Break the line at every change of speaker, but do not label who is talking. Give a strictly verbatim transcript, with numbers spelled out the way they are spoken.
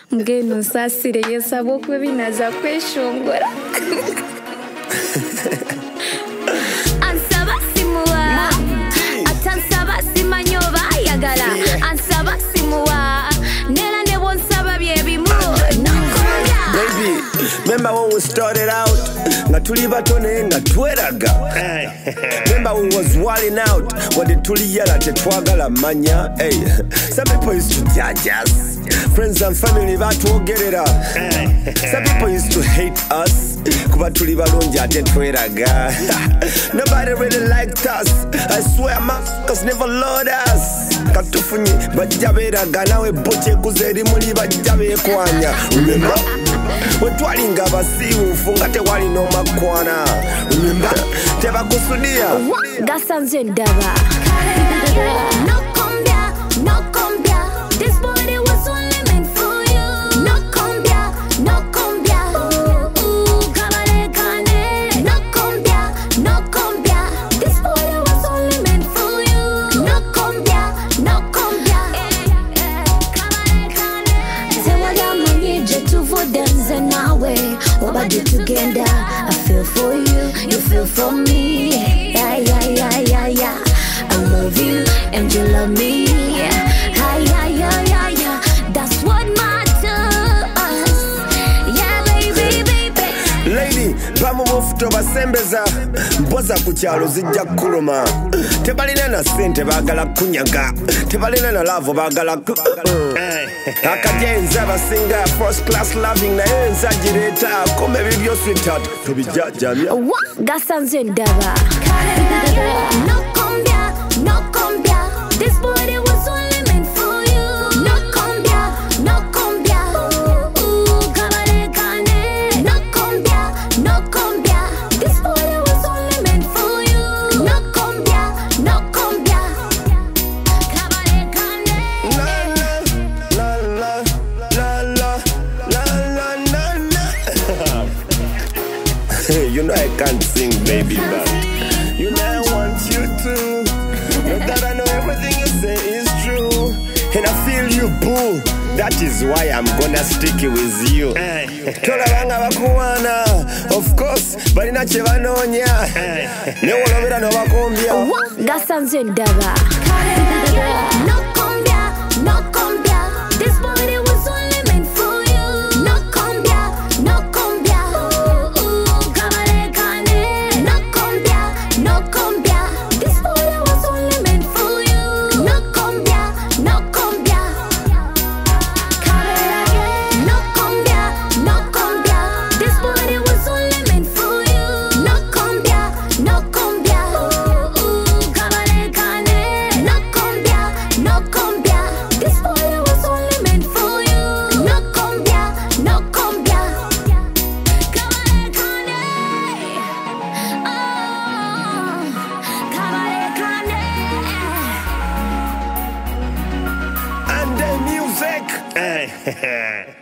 Ngeno nsasire yesaba okwebinaza kweshongora. Ansaba simuwa atansaba simanyoba yagala. Ansaba simuwa nela ne bonsaba byebimu.
Baby, remember when we started out? Nga tuli bato naye nga tweraga. Remember we was walling out wadde tuli yala tetwagala manya. Hey, some people used to judge us. Friends and family batwogerera. Some people used to hate us kuba tuli balungi ate tweraga. Nobody really liked us. I swear Marcus never loved us. Katufunye bajja beeraga nawe boche ekuze eri muli bajja beekwanya. Remember? Wetwalinga basiiwuufu nga tewali n'omakwana. Remember? Tebakusudia
gasanze ndaba. No combia, no combia. This body was only meant for you. No combia, no combia. Ooh, kabalekane. No combia, no combia. This body was only meant for you. No combia, no combia. Tewagamanyi je tuvodenze nawe. Obadde tugenda. I feel for you, you feel for me. Yeah, yeah, yeah, yeah, yeah. I love you and you love me. Yeah, yeah, yeah, yeah, yeah. That's what matters. Yeah, baby, baby.
Lady, bamu mufuto basembeza. Mpoza ku kyalo zijja kuluma. Tebalina na ssente baagala kunyaga. Tebalina na love baagala ku. Akajenza abasinga first class loving naye nsagireeta akoma ebibyo sweetheart tubijjajjamya.
Gasanze ndaba. No combia, no combia. This body was only meant for you. No combia, no combia. Ooh, kabalekane. No combia, no combia. This body was only meant for you. No combia, no combia. Kabalekane.
La la la la la la la la. You know I can't sing, baby, but you know I want you to. Know that I know everything you say is true, and I feel you, boo. That is why I'm gonna stick with you. Tolabanga bakuwana, of course, balina kye banoonya. Ne wolobera n'obakombya.
Gasanze ndaba. No combia, no combia. This body was only meant for you. No combia, no combia. Ooh, kabalekane. No combia, no combia. This body was only meant for you. No combia, no combia. Kabalekane. No combia, no combia. This body was only meant for you. No combia, no combia. Ooh, kabalekane. No combia, no combia. This body was only meant for you. No combia, no combia. Kabalekane. Oh, kabalekane.
And the music.